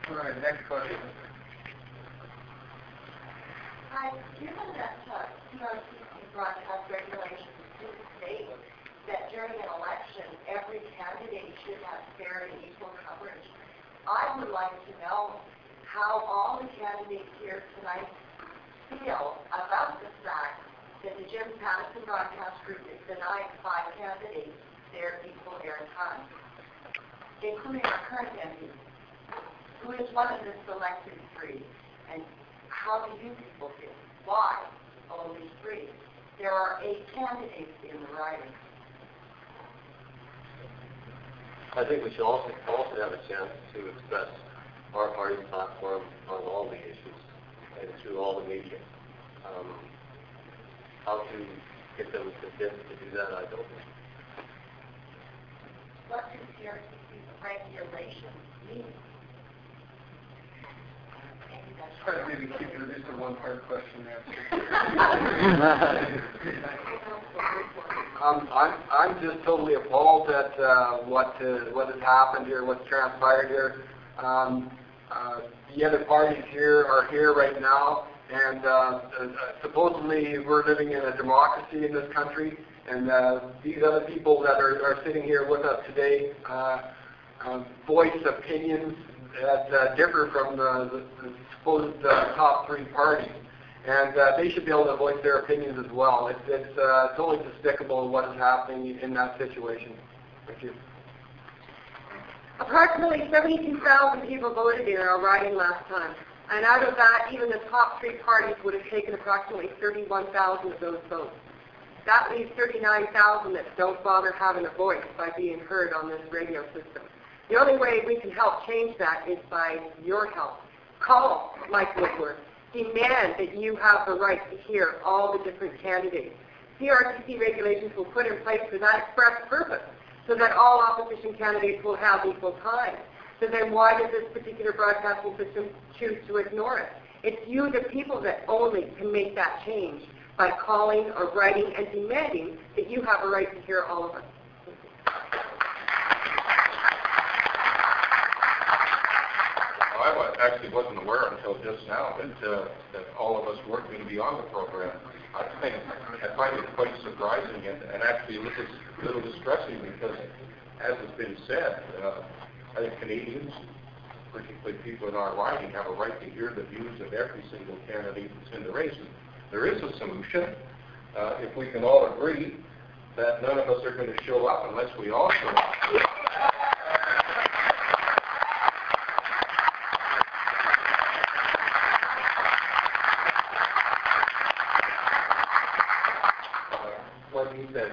All right, next question. Hi, given that CRTC broadcast regulations do state that during an election, every candidate should have fair and equal coverage, I would like to know how all the candidates here tonight feel about the fact that the Jim Pattison Broadcast Group is denying 5 candidates their equal airtime, including our current MP, who is one of the selected 3. And how do you people feel? Why only 3? There are 8 candidates in the riding. I think we should also have a chance to express our party's platform on all the issues and through all the media. How to get them convinced to do that, I don't know. What do CRTC's regulations mean? Try to maybe keep it just a one-part question answer. I'm just totally appalled at what has happened here, what's transpired here. The other parties here are here right now, and supposedly we're living in a democracy in this country, and these other people that are sitting here with us today voice opinions that differ from the supposed top 3 parties. And they should be able to voice their opinions as well. It's totally despicable what is happening in that situation. Thank you. Approximately 72,000 people voted in our riding last time. And out of that, even the top 3 parties would have taken approximately 31,000 of those votes. That leaves 39,000 that don't bother having a voice by being heard on this radio system. The only way we can help change that is by your help. Call Mike Woodward. Demand that you have the right to hear all the different candidates. CRTC regulations will put in place for that express purpose, so that all opposition candidates will have equal time. So then why does this particular broadcasting system choose to ignore it? It's you, the people, that only can make that change by calling or writing and demanding that you have a right to hear all of us. I actually wasn't aware until just now that all of us weren't going to be on the program. I find it quite surprising and actually a little distressing because, as has been said, I think Canadians, particularly people in our riding, have a right to hear the views of every single candidate that's in the race. And there is a solution if we can all agree that none of us are going to show up unless we all show up. What do you think?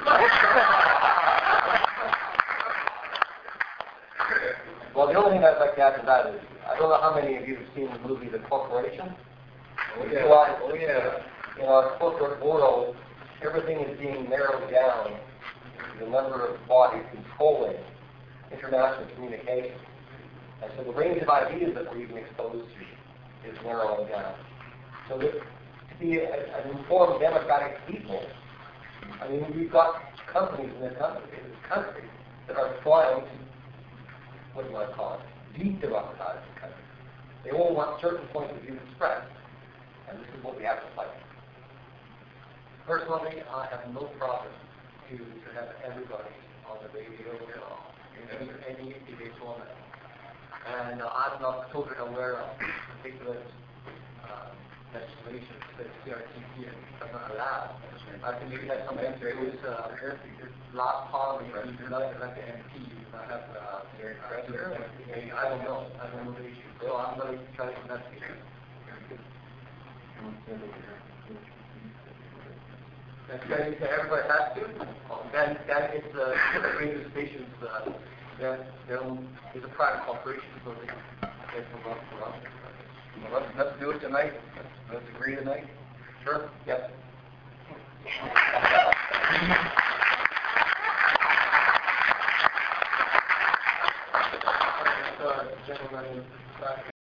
Well, the only thing I'd like to add to that is, I don't know how many of you have seen the movie The Corporation. Oh, yeah. In our corporate world, everything is being narrowed down to the number of bodies controlling international communication. And so the range of ideas that we're even exposed to is narrowing down. So to be an informed democratic people, I mean, we've got companies in this country that are trying to, what do I call it, de-democratize the country. They only want certain points of view expressed, and this is what we have to fight. Personally, I have no problem to have everybody on the radio in any debate format. And I'm not totally aware of particular legislation that CRTC has not allowed. I think you had some answers. Last Parliament, you did not elect an MP. You did not have I don't know. I don't know the issue. So I'm going to try to investigate. Everybody has to. Then it's the radio stations. There's a private corporation, so they can run. Well, let's do it tonight. Let's agree tonight. Sure. Yep. Gentlemen,